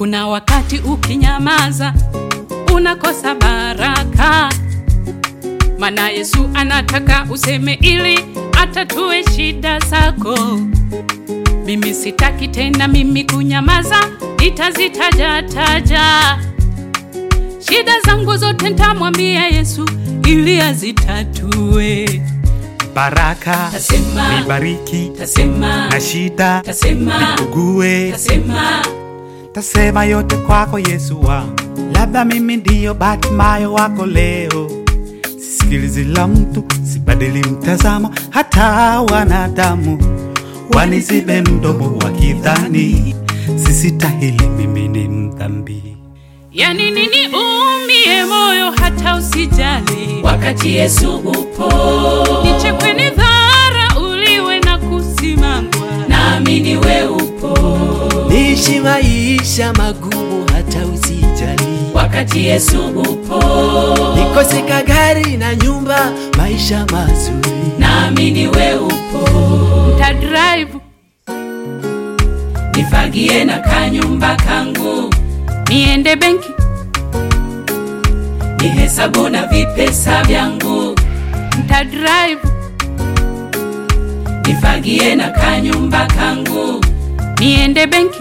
Kuna wakati ukinyamaza unakosa baraka, maana Yesu anataka useme ili atatue shida zako. Mimi sitaki tena mimi kunyamaza, nitazitaja shida zangu zote, nitamwambia Yesu ili azitatue. Baraka tasema, nibariki tasema, na shida tasema, nikugue, tasema yote kwako Yesu wangu. Labda mimi ndiyo Batimayo wako leo, sisikilizi la mtu, sibadili mtazamo, hata wanadamu wanizibe mdomo wakidhani sisitahili, mimi ni mdhambi. Yani nini umie moyo hata usijali, wakati Yesu upo. Nichekwe ni dhara uliwe na kusimangwa, naamini we upo. Niishi maisha magumu hata usijali, wakati Yesu upo. Nikoseka gari na nyumba, maisha mazuri, naamini we upo. Drive nifagie na kanyumba kangu, niende benki nihesabu na vipesa vyangu. Drive nifagie na kanyumba kangu, niende benki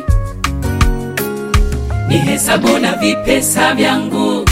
nihesabu na vipesa vyangu.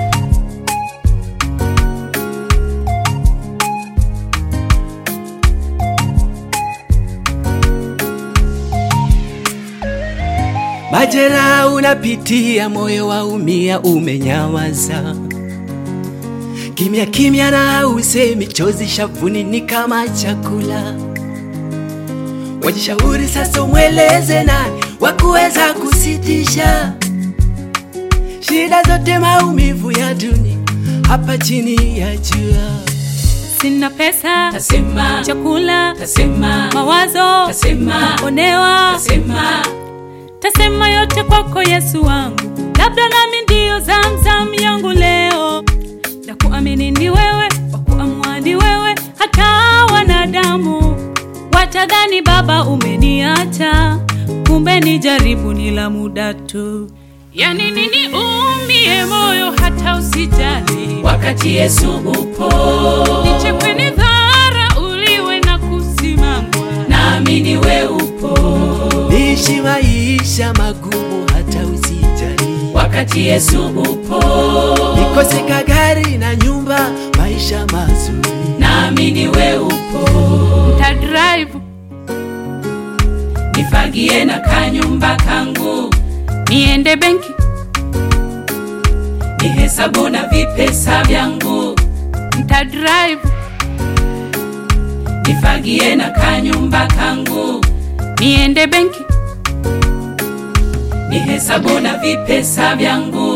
Majera unapitia, moyo waumia, umenyamaza kimya kimya na usemi, chozi shavuni ni kama chakula. Wajishauri sasa, umweleze nani wakuweza kusitisha shida zote, maumivu ya dunia hapa chini ya jua. Sina pesa, tasema, chakula, tasema, mawazo, tasema, onewa, tasema yote kwako Yesu wangu. Labda nami ndio Zamzam yangu leo, na kuamini ni wewe, wakuamua ni wewe. Hata wanadamu watadhani Baba umeniacha, kumbe ni jaribu ni la muda tu. Yani nini umie moyo hata usijali, wakati Yesu upo. Nichekwe ni dhara uliwe na kusimangwa, naamini we upo. Niishi maisha magumu hata usijali, wakati Yesu upo. Nikoseka gari na nyumba, maisha mazuri, naamini we upo. Drive nifagie na kanyumba kangu, niende benki nihesabu na vipesa vyangu. Drive nifagie na kanyumba kangu, niende benki nihesabu na vipesa vyangu.